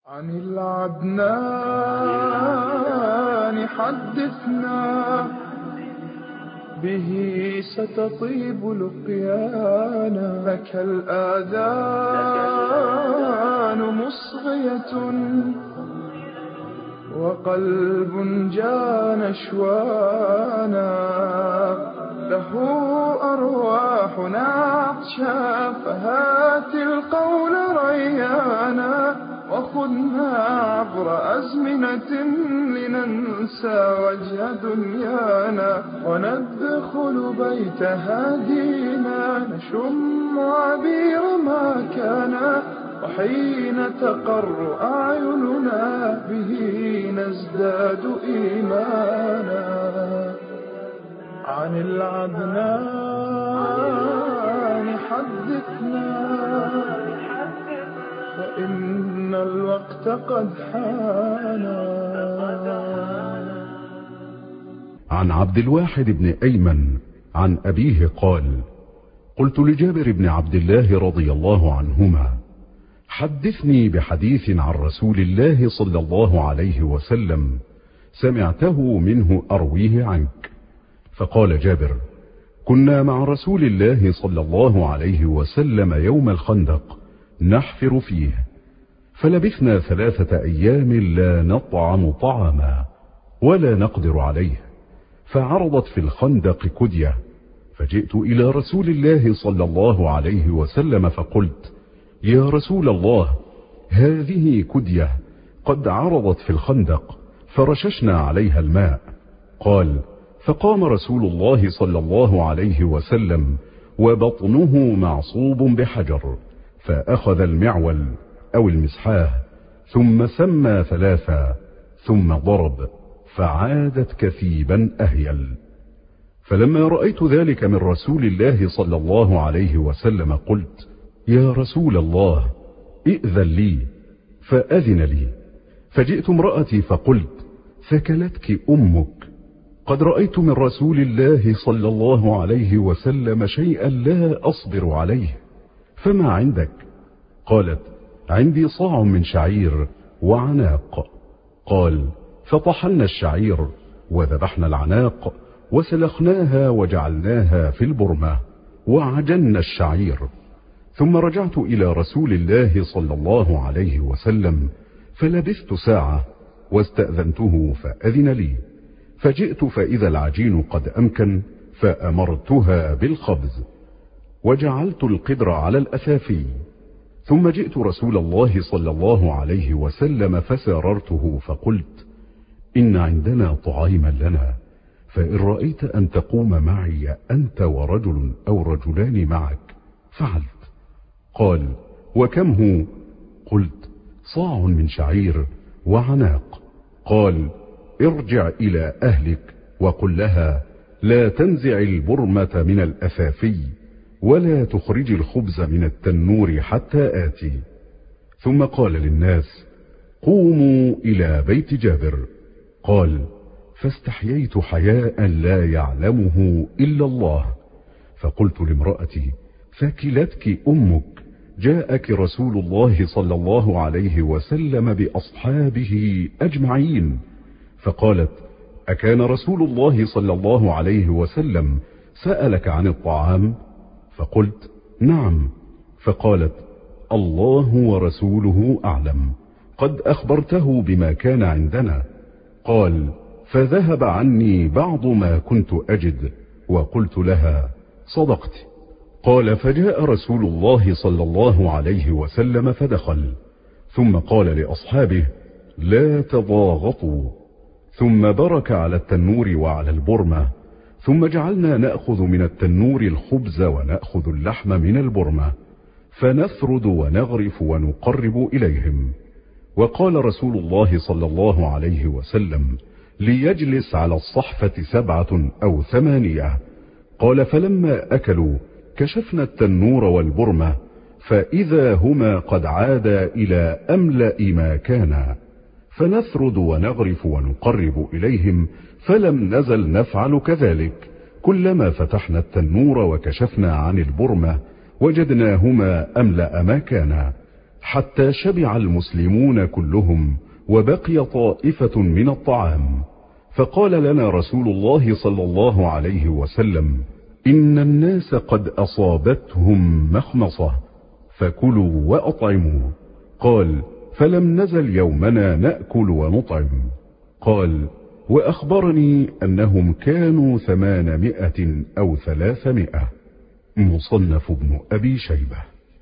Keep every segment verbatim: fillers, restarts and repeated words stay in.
عن العدنان حدثنا، به ستطيب لقيانا. لك الآذان مصغية وقلب جان شوانا، له أرواحنا عطشا فهات القول ريانا. وخذنا عبر أزمنة لننسى وجه دنيانا، وندخل بيت هادينا نشم عبير ما كان. وحين تقر أعيننا به نزداد إيمانا. عن العدنان حدثنا، فإن الوقت قد حانا. عن عبد الواحد بن أيمن عن أبيه قال: قلت لجابر بن عبد الله رضي الله عنهما: حدثني بحديث عن رسول الله صلى الله عليه وسلم سمعته منه أرويه عنك. فقال جابر: كنا مع رسول الله صلى الله عليه وسلم يوم الخندق نحفر فيه، فلبثنا ثلاثة أيام لا نطعم طعاما ولا نقدر عليه، فعرضت في الخندق كدية، فجئت إلى رسول الله صلى الله عليه وسلم فقلت: يا رسول الله، هذه كدية قد عرضت في الخندق، فرششنا عليها الماء. قال: فقام رسول الله صلى الله عليه وسلم وبطنه معصوب بحجر، فأخذ المعول أو المسحاه ثم سمى ثلاثا ثم ضرب، فعادت كثيبا أهيل. فلما رأيت ذلك من رسول الله صلى الله عليه وسلم قلت: يا رسول الله، ائذن لي. فأذن لي، فجئت امرأتي فقلت: ثكلتك أمك، قد رأيت من رسول الله صلى الله عليه وسلم شيئا لا أصبر عليه، فما عندك؟ قالت: عندي صاع من شعير وعناق. قال: فطحنا الشعير وذبحنا العناق وسلخناها وجعلناها في البرمة وعجلنا الشعير. ثم رجعت إلى رسول الله صلى الله عليه وسلم فلبثت ساعة واستأذنته فأذن لي، فجئت فإذا العجين قد أمكن، فأمرتها بالخبز وجعلت القدر على الأثافي. ثم جئت رسول الله صلى الله عليه وسلم فساررته فقلت: إن عندنا طعاما لنا، فإن رأيت أن تقوم معي أنت ورجل أو رجلان معك فعلت. قال: وكم هو؟ قلت: صاع من شعير وعناق. قال: ارجع إلى أهلك وقل لها لا تنزع البرمة من الأثافي ولا تخرج الخبز من التنور حتى آتي. ثم قال للناس: قوموا إلى بيت جابر. قال: فاستحييت حياء لا يعلمه إلا الله، فقلت لامرأتي: ثكلتك أمك، جاءك رسول الله صلى الله عليه وسلم بأصحابه أجمعين. فقالت: أكان رسول الله صلى الله عليه وسلم سألك عن الطعام؟ فقلت: نعم. فقالت: الله ورسوله أعلم، قد أخبرته بما كان عندنا. قال: فذهب عني بعض ما كنت أجد. وقلت لها: صدقت. قال: فجاء رسول الله صلى الله عليه وسلم فدخل، ثم قال لأصحابه: لا تضاغطوا. ثم برك على التنور وعلى البرمة، ثم جعلنا نأخذ من التنور الخبز ونأخذ اللحم من البرمة، فنثرد ونغرف ونقرب إليهم. وقال رسول الله صلى الله عليه وسلم: ليجلس على الصحفة سبعة أو ثمانية. قال: فلما أكلوا كشفنا التنور والبرمة، فإذا هما قد عادا إلى أملأ ما كانا، فنثرد ونغرف ونقرب إليهم، فلم نزل نفعل كذلك. كلما فتحنا التنور وكشفنا عن البرمة وجدناهما أملأ ما كانا، حتى شبع المسلمون كلهم وبقي طائفة من الطعام، فقال لنا رسول الله صلى الله عليه وسلم: إن الناس قد أصابتهم مخمصة فكلوا وأطعموا. قال: فلم نزل يومنا نأكل ونطعم. قال: وأخبرني أنهم كانوا ثمانمائة أو ثلاثمائة. مصنف ابن أبي شيبة.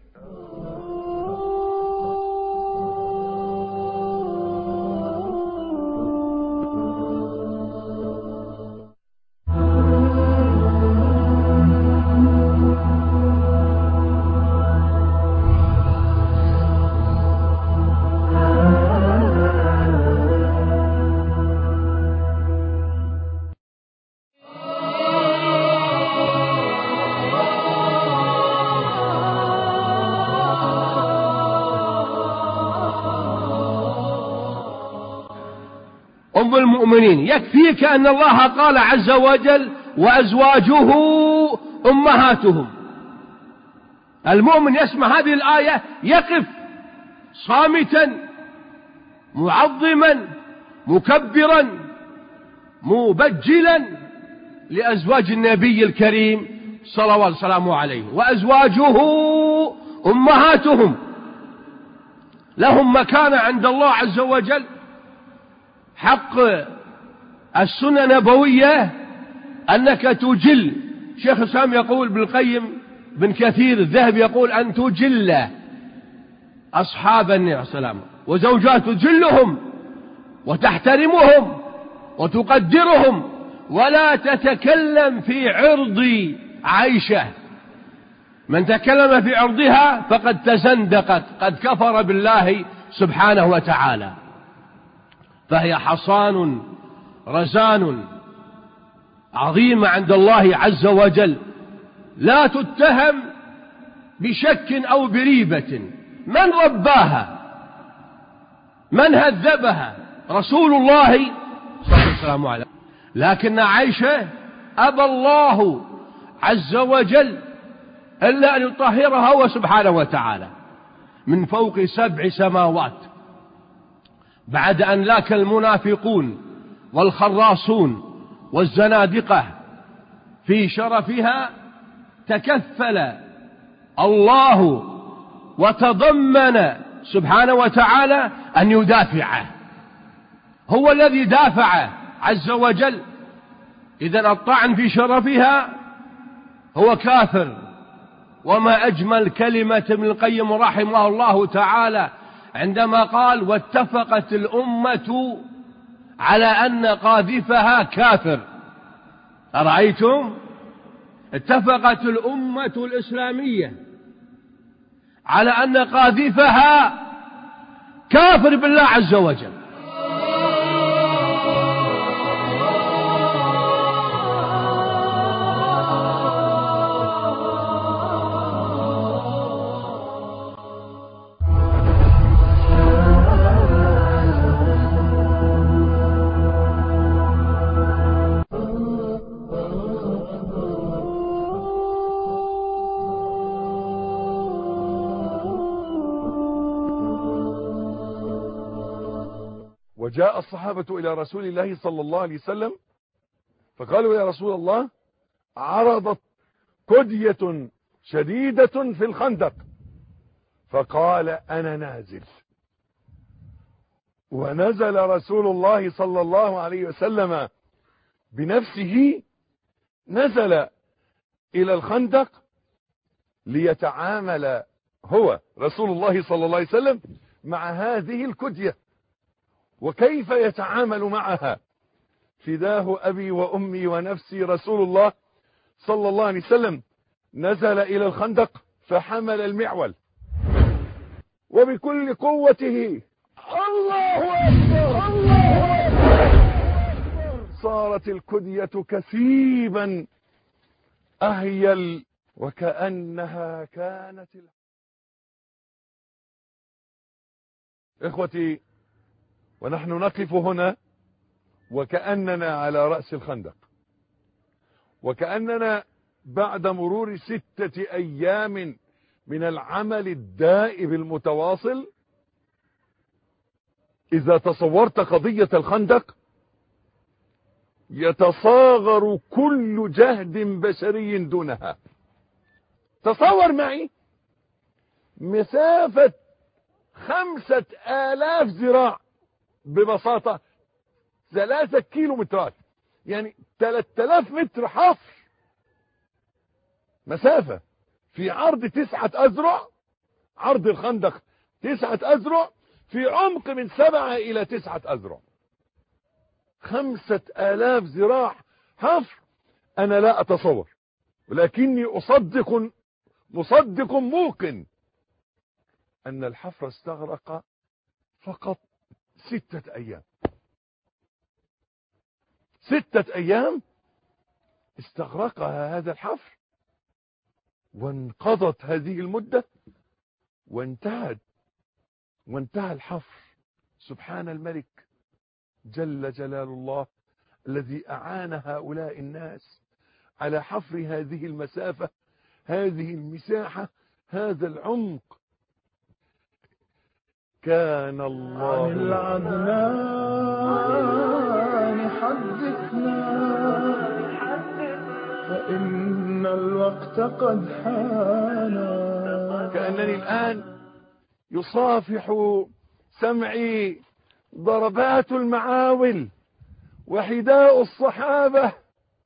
أم المؤمنين، يكفيك أن الله قال عز وجل: وأزواجه أمهاتهم. المؤمن يسمع هذه الآية يقف صامتا معظما مكبرا مبجلا لأزواج النبي الكريم صلوات وسلامه عليه. وأزواجه أمهاتهم، لهم مكانة عند الله عز وجل. حق السنة النبوية أنك تجل. شيخ الإسلام يقول بالقيم بن كثير الذهب يقول أن تجل أصحاب النبي عليه السلام وزوجات، تجلهم وتحترمهم وتقدرهم، ولا تتكلم في عرض عائشة. من تكلم في عرضها فقد تزندقت، قد كفر بالله سبحانه وتعالى. فهي حصان رزان عظيمة عند الله عز وجل، لا تتهم بشك أو بريبة. من رباها؟ من هذبها؟ رسول الله صلى الله عليه وسلم. لكن عائشة أبى الله عز وجل إلا أن يطهرها هو سبحانه وتعالى من فوق سبع سماوات، بعد أن لاك المنافقون والخراصون والزنادقة في شرفها، تكفل الله وتضمن سبحانه وتعالى أن يدافعه. هو الذي دافع عز وجل. إذن الطعن في شرفها هو كافر. وما أجمل كلمة ابن القيم رحمه الله تعالى عندما قال: واتفقت الأمة على أن قاذفها كافر. أرأيتم؟ اتفقت الأمة الإسلامية على أن قاذفها كافر بالله عز وجل. وجاء الصحابة إلى رسول الله صلى الله عليه وسلم فقالوا: يا رسول الله، عرضت كدية شديدة في الخندق. فقال: أنا نازل. ونزل رسول الله صلى الله عليه وسلم بنفسه، نزل إلى الخندق ليتعامل هو رسول الله صلى الله عليه وسلم مع هذه الكدية. وكيف يتعامل معها؟ فداه أبي وأمي ونفسي رسول الله صلى الله عليه وسلم نزل إلى الخندق فحمل المعول وبكل قوته، الله أكبر الله أكبر، صارت الكدية كثيبا أهيل وكأنها كانت. إخوتي، ونحن نقف هنا وكأننا على رأس الخندق، وكأننا بعد مرور ستة أيام من العمل الدائب المتواصل. إذا تصورت قضية الخندق يتصاغر كل جهد بشري دونها. تصور معي مسافة خمسة آلاف ذراع، ببساطة ثلاثة كيلو مترات، يعني ثلاثة آلاف متر حفر مسافة في عرض تسعة أذرع. عرض الخندق تسعة أذرع في عمق من سبعة إلى تسعة أذرع. خمسة آلاف ذراع حفر. أنا لا أتصور، ولكني أصدق مصدق موقن أن الحفر استغرق فقط ستة أيام. ستة أيام استغرقها هذا الحفر، وانقضت هذه المدة وانتهت وانتهى الحفر. سبحان الملك جل جلال الله الذي أعان هؤلاء الناس على حفر هذه المسافة، هذه المساحة، هذا العمق. كان الله عن العدنان حدثنا فإن الوقت قد حان. كأنني الآن يصافح سمعي ضربات المعاول وحداء الصحابة.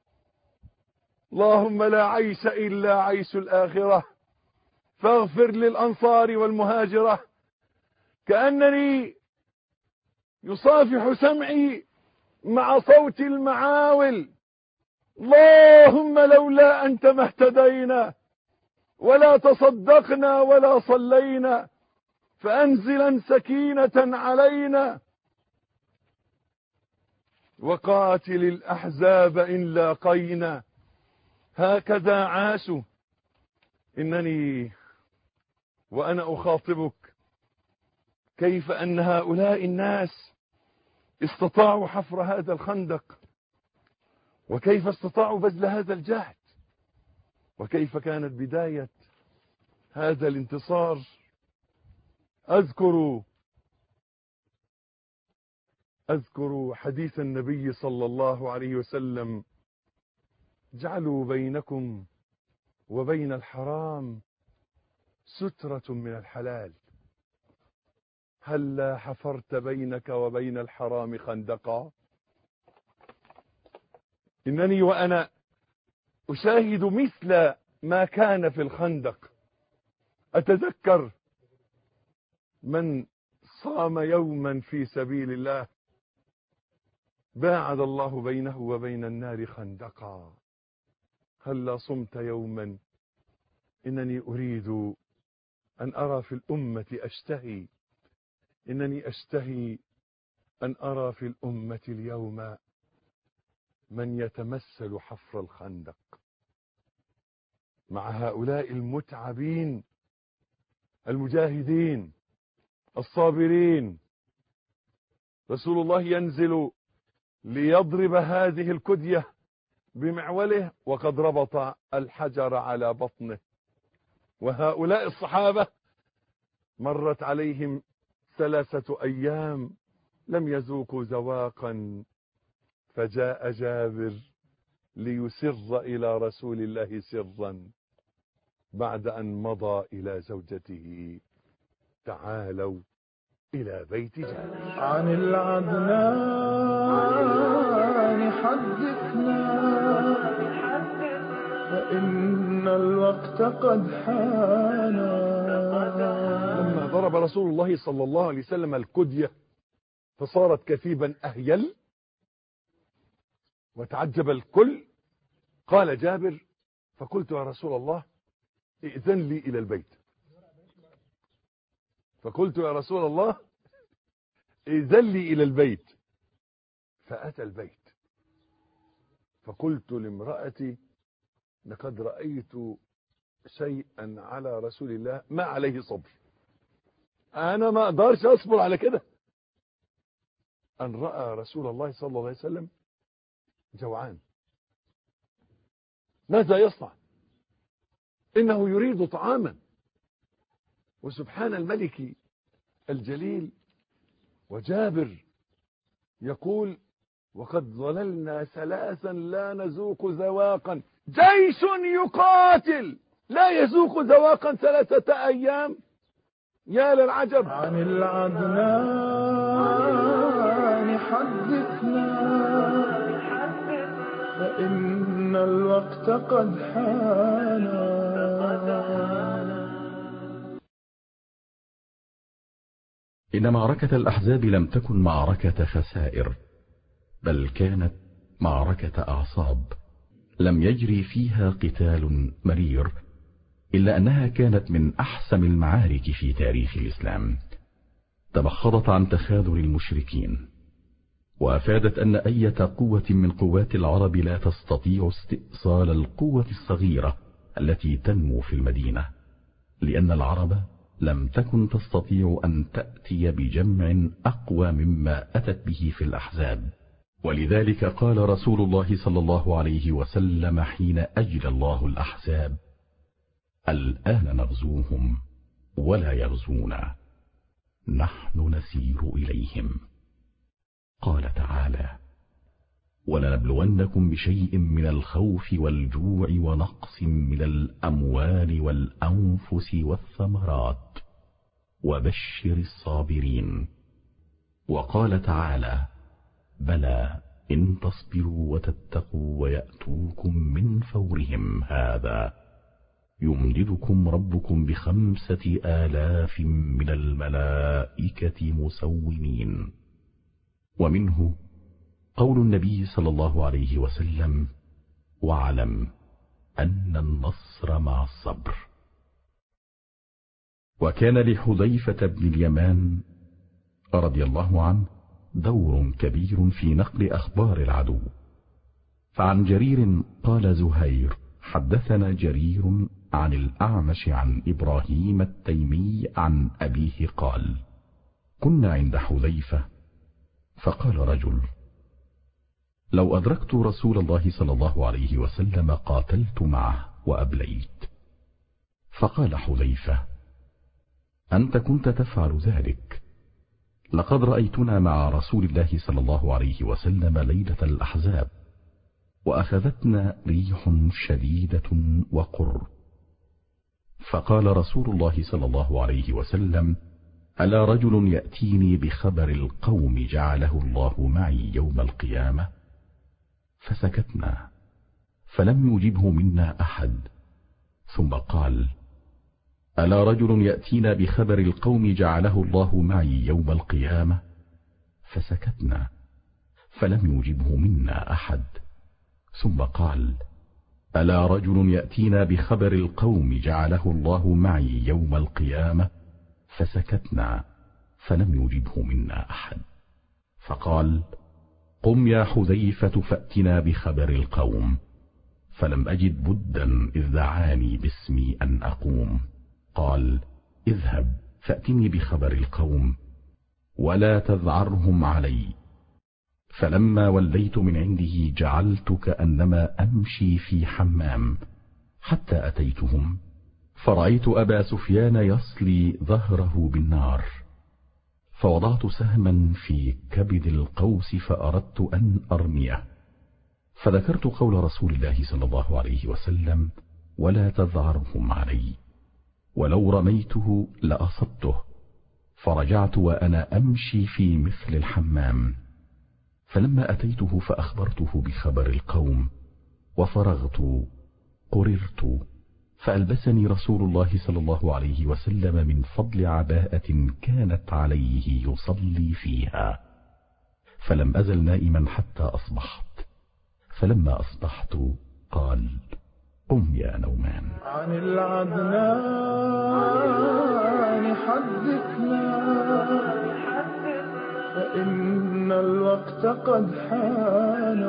اللهم لا عيش إلا عيش الآخرة فاغفر للأنصار والمهاجرة. كأنني يصافح سمعي مع صوت المعاول. اللهم لولا أنت ما اهتدينا ولا تصدقنا ولا صلينا، فأنزلا سكينة علينا وقاتل الأحزاب إن لاقينا. هكذا عاشوا. إنني وأنا أخاطبك كيف أن هؤلاء الناس استطاعوا حفر هذا الخندق، وكيف استطاعوا بذل هذا الجهد، وكيف كانت بداية هذا الانتصار. أذكر أذكر حديث النبي صلى الله عليه وسلم: اجعلوا بينكم وبين الحرام سترة من الحلال. هلا حفرت بينك وبين الحرام خندقا؟ إنني وأنا أشاهد مثل ما كان في الخندق أتذكر من صام يوما في سبيل الله باعد الله بينه وبين النار خندقا. هلا صمت يوما؟ إنني أريد أن أرى في الأمة أشتهي إنني أشتهي أن أرى في الأمة اليوم من يتمثل حفر الخندق مع هؤلاء المتعبين المجاهدين الصابرين. رسول الله ينزل ليضرب هذه الكدية بمعوله وقد ربط الحجر على بطنه، وهؤلاء الصحابة مرت عليهم ثلاثة أيام لم يذوقوا ذواقا، فجاء جابر ليسر إلى رسول الله سرا بعد أن مضى إلى زوجته. تعالوا إلى بيت جابر. عن العدنان حدثنا فإن الوقت قد حان. لما ضرب رسول الله صلى الله عليه وسلم الكدية فصارت كثيبا أهيل وتعجب الكل. قال جابر: فقلت يا رسول الله ائذن لي إلى البيت فقلت يا رسول الله ائذن لي إلى البيت فأتى البيت فقلت لامرأتي: لقد رأيت شيئا على رسول الله ما عليه صبر. أنا ما أقدرش أصبر على كده. أن رأى رسول الله صلى الله عليه وسلم جوعان، ماذا يصنع؟ إنه يريد طعاما. وسبحان الملك الجليل. وجابر يقول: وقد ظللنا ثلاثا لا نذوق ذواقا. جيش يقاتل لا يذوق ذواقا ثلاثة أيام، يا للعجب. عن العدنان حدثنا فإن الوقت قد حان. إن معركة الأحزاب لم تكن معركة خسائر، بل كانت معركة أعصاب. لم يجري فيها قتال مرير، إلا أنها كانت من أحسم المعارك في تاريخ الإسلام. تمخضت عن تخاذل المشركين، وأفادت أن أي قوة من قوات العرب لا تستطيع استئصال القوة الصغيرة التي تنمو في المدينة، لأن العرب لم تكن تستطيع أن تأتي بجمع أقوى مما أتت به في الأحزاب. ولذلك قال رسول الله صلى الله عليه وسلم حين أجلى الله الأحزاب: الآن نغزوهم ولا يغزونا، نحن نسير إليهم. قال تعالى: ولنبلونكم بشيء من الخوف والجوع ونقص من الأموال والأنفس والثمرات وبشر الصابرين. وقال تعالى: بلى إن تصبروا وتتقوا ويأتوكم من فورهم هذا يمددكم ربكم بخمسة آلاف من الملائكة مسومين. ومنه قول النبي صلى الله عليه وسلم: واعلم أن النصر مع الصبر. وكان لحذيفة بن اليمان رضي الله عنه دور كبير في نقل أخبار العدو. فعن جرير قال زهير: حدثنا جرير عن الأعمش عن إبراهيم التيمي عن أبيه قال: كنا عند حذيفة فقال رجل: لو أدركت رسول الله صلى الله عليه وسلم قاتلت معه وأبليت. فقال حذيفة: أنت كنت تفعل ذلك، لقد رأيتنا مع رسول الله صلى الله عليه وسلم ليلة الأحزاب، وأخذتنا ريح شديدة وقر. فقال رسول الله صلى الله عليه وسلم: ألا رجل يأتيني بخبر القوم جعله الله معي يوم القيامة؟ فسكتنا، فلم يجبه منا أحد. ثم قال: ألا رجل يأتينا بخبر القوم جعله الله معي يوم القيامة؟ فسكتنا، فلم يجبه منا أحد. ثم قال: ألا رجل يأتينا بخبر القوم جعله الله معي يوم القيامة؟ فسكتنا، فلم يجبه منا أحد. فقال: قم يا حذيفة فأتنا بخبر القوم. فلم أجد بدا إذ دعاني باسمي أن أقوم. قال: اذهب فأتني بخبر القوم ولا تذعرهم علي. فلما وليت من عنده جعلت كأنما أمشي في حمام حتى أتيتهم، فرأيت أبا سفيان يصلي ظهره بالنار، فوضعت سهما في كبد القوس فأردت أن أرميه، فذكرت قول رسول الله صلى الله عليه وسلم: ولا تذعرهم علي، ولو رميته لأصبته. فرجعت وأنا أمشي في مثل الحمام، فلما أتيته فأخبرته بخبر القوم وفرغت قررت، فألبسني رسول الله صلى الله عليه وسلم من فضل عباءة كانت عليه يصلي فيها، فلم أزل نائما حتى أصبحت. فلما أصبحت قال: قم يا نومان. عن العدنان حدثنا فإن الوقت قد حان.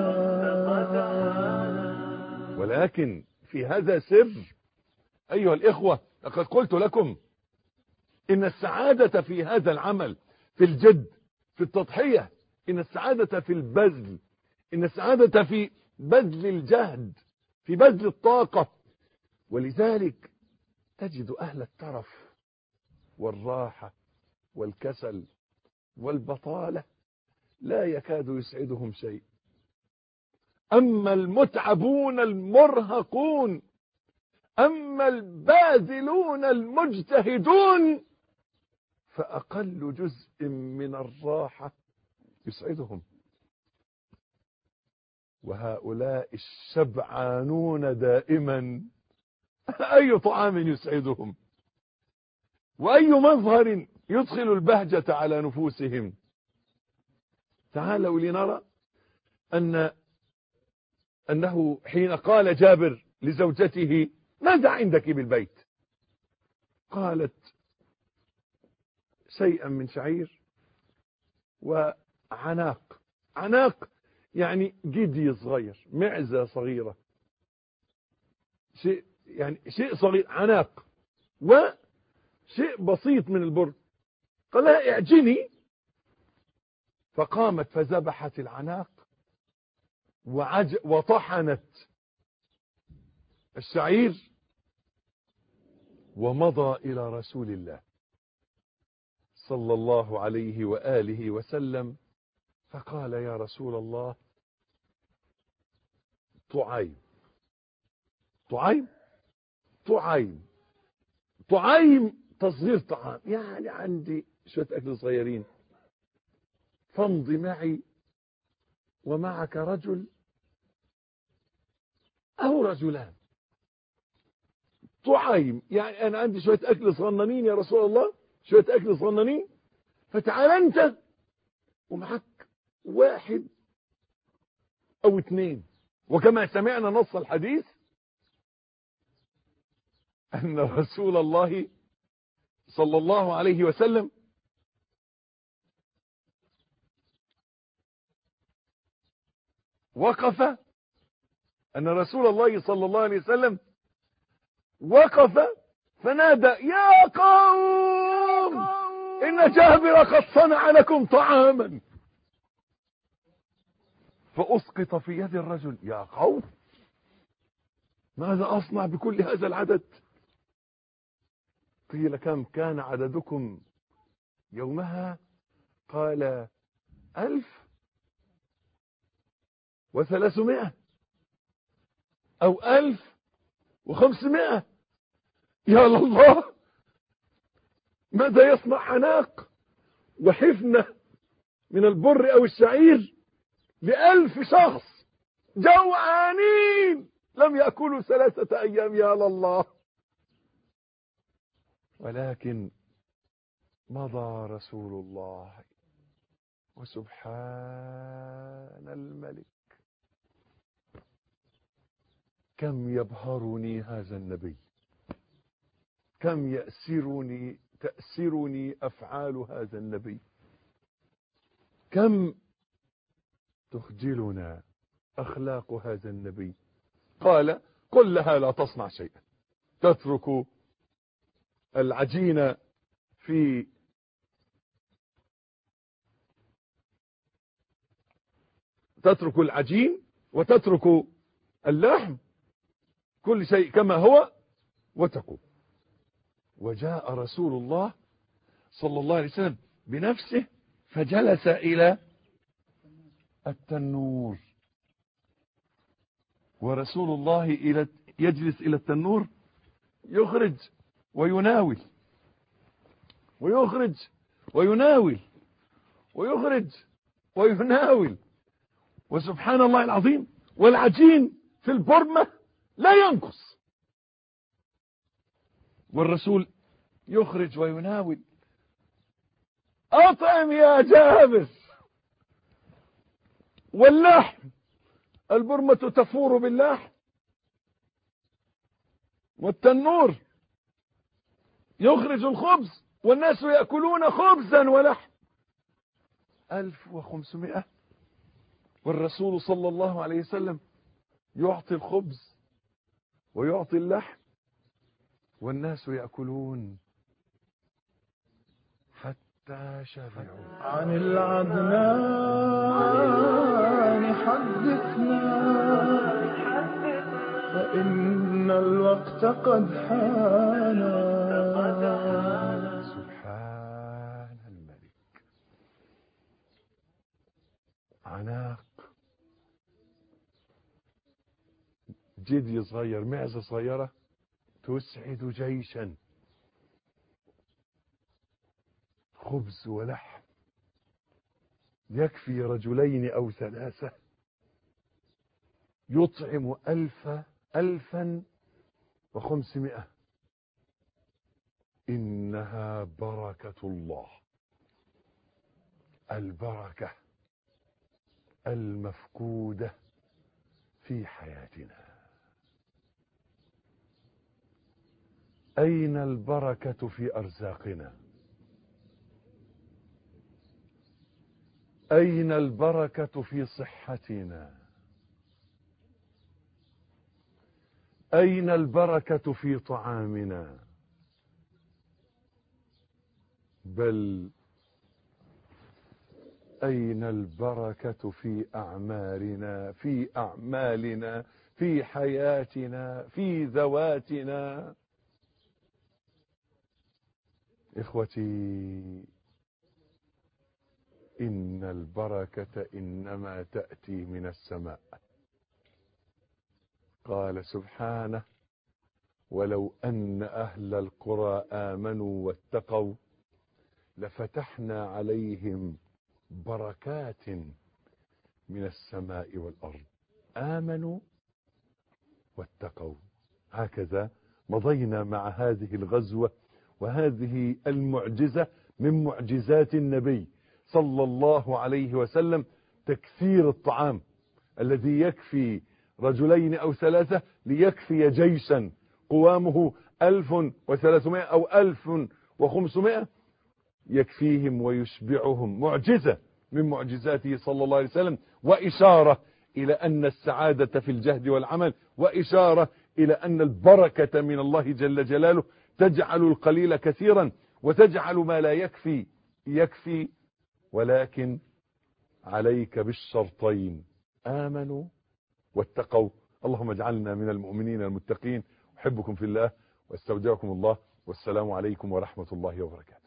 ولكن في هذا سر أيها الإخوة، لقد قلت لكم إن السعادة في هذا العمل، في الجد، في التضحية، إن السعادة في البذل، إن السعادة في بذل الجهد، في بذل الطاقة. ولذلك تجد أهل الترف والراحة والكسل والبطالة لا يكاد يسعدهم شيء. أما المتعبون المرهقون، أما الباذلون المجتهدون، فأقل جزء من الراحة يسعدهم. وهؤلاء الشبعانون دائما أي طعام يسعدهم، وأي مظهر يدخل البهجة على نفوسهم. تعالوا لنرى أن أنه حين قال جابر لزوجته ماذا عندك بالبيت؟ قالت شيئا من شعير وعناق. عناق يعني جدي صغير، معزة صغيرة، شيء يعني شيء صغير، عناق، وشيء بسيط من البر. قال لها اعجني، فقامت فذبحت العناق وعج وطحنت الشعير ومضى إلى رسول الله صلى الله عليه وآله وسلم، فقال يا رسول الله طعيم طعيم طعيم طعيم تصغير طعام، يعني عندي شوية أكل صغيرين، فامضي معي ومعك رجل أو رجلان. طعيم يعني أنا عندي شوية أكل صغننين يا رسول الله، شوية أكل صغننين، فتعال أنت ومعك واحد أو اثنين. وكما سمعنا نص الحديث أن رسول الله صلى الله عليه وسلم وقف أن رسول الله صلى الله عليه وسلم وقف فنادى يا قوم إن جابر قد صنع لكم طعاما، فأسقط في يد الرجل. يا قوم ماذا أصنع بكل هذا العدد؟ قيل كم كان عددكم يومها؟ قال ألف وثلاثمائة أو ألف وخمسمائة. يا الله، ماذا يصنع عناق وحفنة من البر أو الشعير لألف شخص جوعانين لم يأكلوا ثلاثة أيام؟ يا الله. ولكن مضى رسول الله وسبحان الملك كم يبهرني هذا النبي، كم يأسرني تأسرني أفعال هذا النبي، كم تخجلنا أخلاق هذا النبي. قال قل لها لا تصنع شيئا، تترك العجين في تترك العجين وتترك اللحم، كل شيء كما هو، وتقوم. وجاء رسول الله صلى الله عليه وسلم بنفسه فجلس إلى التنور، ورسول الله إلى يجلس إلى التنور يخرج ويناول ويخرج ويناول ويخرج ويناول. وسبحان الله العظيم، والعجين في البرمة لا ينقص، والرسول يخرج ويناول. أطعم يا جابر. واللحم، البرمة تفور باللحم، والتنور يخرج الخبز والناس يأكلون خبزا ولحم. ألف وخمسمائة، والرسول صلى الله عليه وسلم يعطي الخبز ويعطي اللحم والناس يأكلون حتى شبعوا. عن العدنان حدثنا فإن الوقت قد حانا. جدي صغير، معزة صغيرة تسعد جيشا. خبز ولحم يكفي رجلين أو ثلاثة، يطعم ألف ألفا وخمسمائة. إنها بركة الله، البركة المفقودة في حياتنا. أين البركة في أرزاقنا؟ أين البركة في صحتنا؟ أين البركة في طعامنا؟ بل أين البركة في أعمارنا، في أعمالنا، في حياتنا، في ذواتنا؟ إخوتي، إن البركة إنما تأتي من السماء. قال سبحانه: ولو أن أهل القرى آمنوا واتقوا لفتحنا عليهم بركات من السماء والأرض. آمنوا واتقوا. هكذا مضينا مع هذه الغزوة وهذه المعجزة من معجزات النبي صلى الله عليه وسلم، تكثير الطعام الذي يكفي رجلين أو ثلاثة ليكفي جيشا قوامه ألف وثلاثمائة أو ألف وخمسمائة، يكفيهم ويشبعهم. معجزة من معجزاته صلى الله عليه وسلم، وإشارة إلى أن السعادة في الجهد والعمل، وإشارة إلى أن البركة من الله جل جلاله تجعل القليل كثيرا وتجعل ما لا يكفي يكفي. ولكن عليك بالشرطين: آمنوا واتقوا. اللهم اجعلنا من المؤمنين المتقين. أحبكم في الله واستودعكم الله، والسلام عليكم ورحمة الله وبركاته.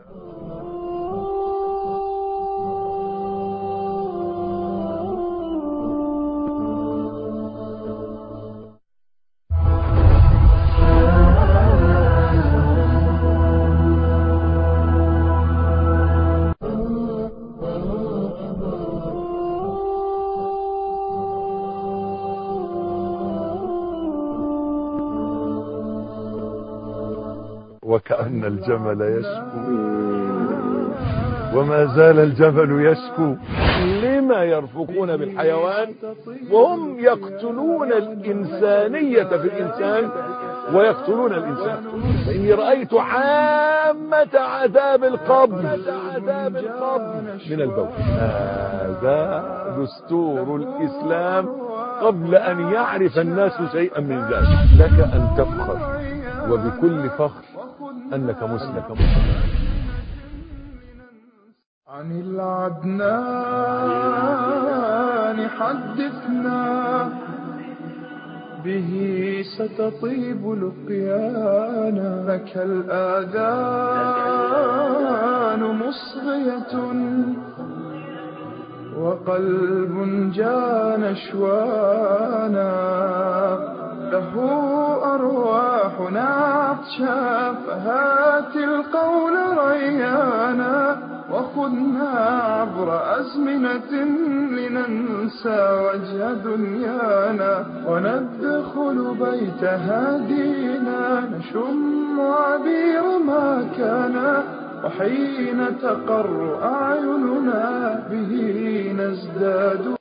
وكأن الجمل يشكو وما زال الجمل يشكو. لما يرفقون بالحيوان وهم يقتلون الإنسانية في الإنسان ويقتلون الإنسان؟ فإني رأيت عامة عذاب القبر من البول. هذا دستور الإسلام قبل أن يعرف الناس شيئا من ذلك. لك أن تفخر وبكل فخر أنك مسلم. عن العدنان حدثنا، به ستطيب لقيانا. لك الآذان مصغية وقلب جان شوانا، له أرواحنا عطشا، فهات القول ريانا. وخذنا عبر أزمنة لننسى وجه دنيانا، وندخل بيت هادينا نشم عبير ما كان. وحين تقر أعيننا به نزداد